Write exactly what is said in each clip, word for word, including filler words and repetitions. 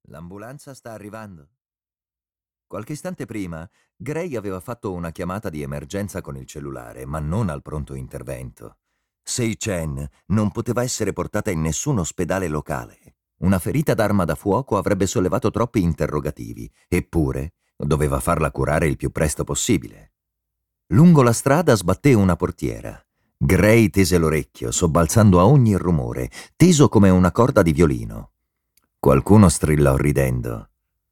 L'ambulanza sta arrivando. Qualche istante prima, Gray aveva fatto una chiamata di emergenza con il cellulare, ma non al pronto intervento. Sei Chen non poteva essere portata in nessun ospedale locale. Una ferita d'arma da fuoco avrebbe sollevato troppi interrogativi, eppure doveva farla curare il più presto possibile. Lungo la strada sbatté una portiera. Gray tese l'orecchio, sobbalzando a ogni rumore, teso come una corda di violino. Qualcuno strillò ridendo.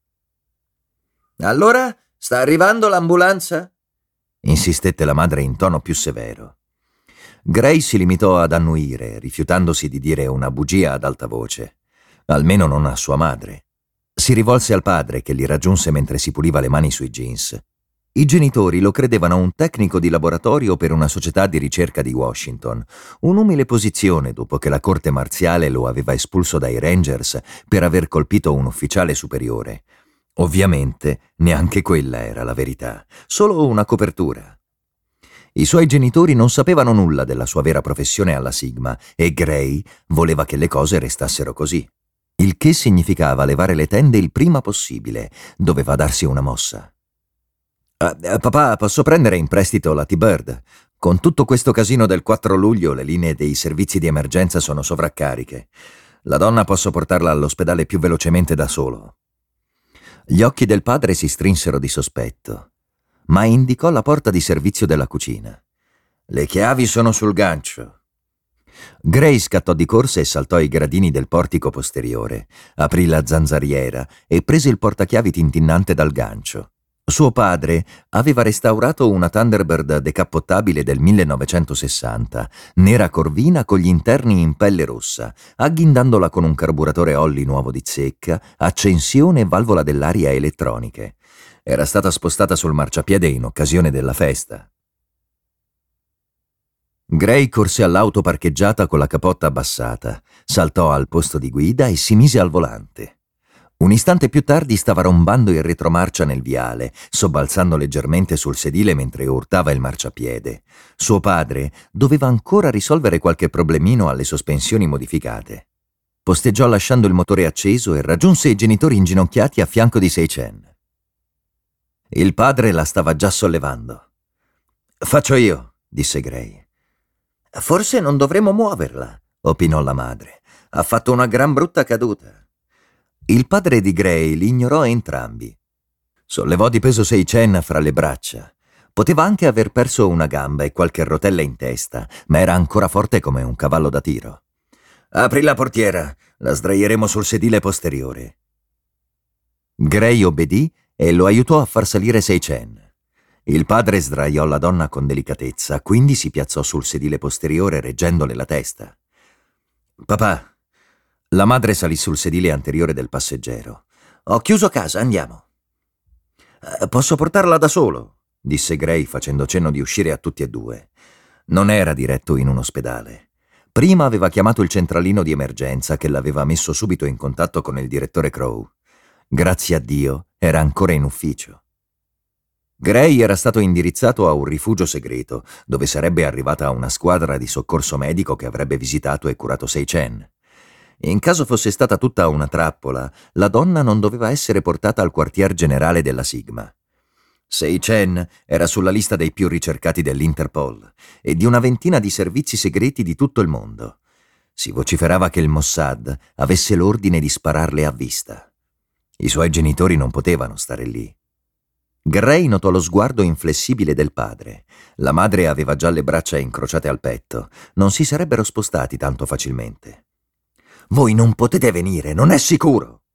«Allora? Sta arrivando l'ambulanza?» insistette la madre in tono più severo. Gray si limitò ad annuire, rifiutandosi di dire una bugia ad alta voce, almeno non a sua madre. Si rivolse al padre, che li raggiunse mentre si puliva le mani sui jeans. I genitori lo credevano un tecnico di laboratorio per una società di ricerca di Washington, un'umile posizione dopo che la corte marziale lo aveva espulso dai Rangers per aver colpito un ufficiale superiore. Ovviamente neanche quella era la verità, solo una copertura. I suoi genitori non sapevano nulla della sua vera professione alla Sigma e Gray voleva che le cose restassero così. Il che significava levare le tende il prima possibile, doveva darsi una mossa. Uh, papà, posso prendere in prestito la T-Bird? Con tutto questo casino del quattro luglio le linee dei servizi di emergenza sono sovraccariche. La donna posso portarla all'ospedale più velocemente da solo. Gli occhi del padre si strinsero di sospetto, ma indicò la porta di servizio della cucina. Le chiavi sono sul gancio. Gray scattò di corsa e saltò i gradini del portico posteriore, aprì la zanzariera e prese il portachiavi tintinnante dal gancio. Suo padre aveva restaurato una Thunderbird decappottabile del millenovecentosessanta, nera corvina con gli interni in pelle rossa, agghindandola con un carburatore Olli nuovo di zecca, accensione e valvola dell'aria elettroniche. Era stata spostata sul marciapiede in occasione della festa. Gray corse all'auto parcheggiata con la capotta abbassata, saltò al posto di guida e si mise al volante. Un istante più tardi stava rombando il retromarcia nel viale, sobbalzando leggermente sul sedile mentre urtava il marciapiede. Suo padre doveva ancora risolvere qualche problemino alle sospensioni modificate. Posteggiò lasciando il motore acceso e raggiunse i genitori inginocchiati a fianco di Sei Chen. Il padre la stava già sollevando. «Faccio io», disse Gray. «Forse non dovremmo muoverla», opinò la madre. «Ha fatto una gran brutta caduta». Il padre di Gray li ignorò entrambi. Sollevò di peso Sei Chen fra le braccia. Poteva anche aver perso una gamba e qualche rotella in testa, ma era ancora forte come un cavallo da tiro. «Apri la portiera, la sdraieremo sul sedile posteriore». Gray obbedì e lo aiutò a far salire Sei Chen. Il padre sdraiò la donna con delicatezza, quindi si piazzò sul sedile posteriore reggendole la testa. «Papà». La madre salì sul sedile anteriore del passeggero. «Ho chiuso casa, andiamo». «Posso portarla da solo», disse Gray facendo cenno di uscire a tutti e due. Non era diretto in un ospedale. Prima aveva chiamato il centralino di emergenza che l'aveva messo subito in contatto con il direttore Crow. Grazie a Dio era ancora in ufficio. Gray era stato indirizzato a un rifugio segreto, dove sarebbe arrivata una squadra di soccorso medico che avrebbe visitato e curato Sei Chen. In caso fosse stata tutta una trappola, la donna non doveva essere portata al quartier generale della Sigma. Sei Chen era sulla lista dei più ricercati dell'Interpol e di una ventina di servizi segreti di tutto il mondo. Si vociferava che il Mossad avesse l'ordine di spararle a vista. I suoi genitori non potevano stare lì. Gray notò lo sguardo inflessibile del padre. La madre aveva già le braccia incrociate al petto. Non si sarebbero spostati tanto facilmente. «Voi non potete venire, non è sicuro!»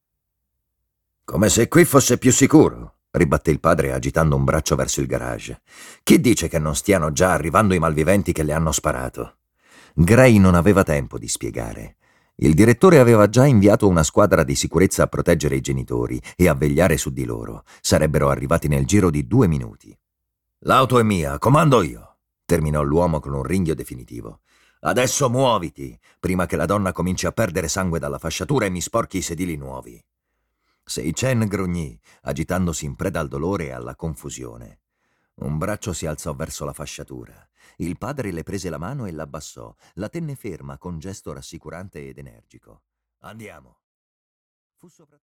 «Come se qui fosse più sicuro», ribatté il padre agitando un braccio verso il garage. «Chi dice che non stiano già arrivando i malviventi che le hanno sparato?» Gray non aveva tempo di spiegare. Il direttore aveva già inviato una squadra di sicurezza a proteggere i genitori e a vegliare su di loro. Sarebbero arrivati nel giro di due minuti. «L'auto è mia, comando io», terminò l'uomo con un ringhio definitivo. «Adesso muoviti, prima che la donna cominci a perdere sangue dalla fasciatura e mi sporchi i sedili nuovi». Sei Chen grugnì, agitandosi in preda al dolore e alla confusione. Un braccio si alzò verso la fasciatura. Il padre le prese la mano e l'abbassò, la tenne ferma con gesto rassicurante ed energico. «Andiamo». Fu sopra...